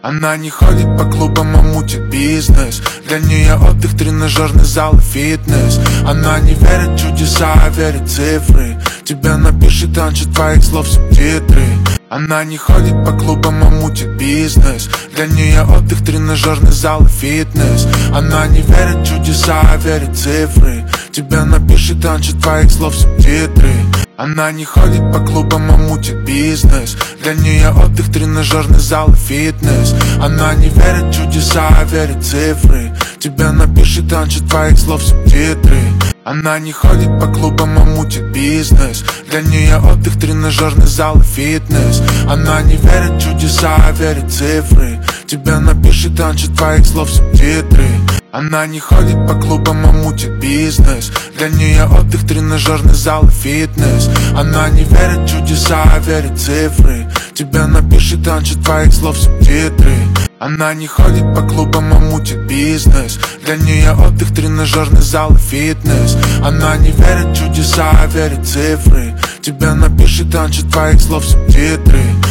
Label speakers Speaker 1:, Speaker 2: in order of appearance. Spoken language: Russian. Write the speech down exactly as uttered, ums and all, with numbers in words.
Speaker 1: Она не ходит по клубам, а мутит бизнес. Для нее отдых, тренажерный зал и фитнес. Она не верит в чудеса, а верит в цифры. Тебе напишет раньше твоих слов субтитры. Она не ходит по клубам, а мутит бизнес. Для нее отдых, тренажерный зал и фитнес. Она не верит в чудеса, а верит в цифры. Тебе напишет раньше твоих слов субтитры. Она не ходит по клубам, а мутит бизнес. Для нее отдых, тренажерный зал и фитнес. Она не верит в чудеса, а верит в цифры. Тебе напишет раньше твоих слов субтитры. Она не ходит по клубам, а мутит бизнес. Для нее отдых, тренажерный зал и фитнес. Она не верит в чудеса, а верит в цифры. Тебе напишет раньше твоих слов субтитры. Она не ходит по клубам, а мутит бизнес. Для нее отдых, тренажерный зал и фитнес. Она не верит в чудеса, а верит в цифры. Тебе напишет раньше твоих слов субтитры. Она не ходит по клубам, а мутит бизнес. Для нее отдых, тренажерный зал и фитнес. Она не верит в чудеса, а верит в цифры. Тебе напишет раньше твоих слов субтитры.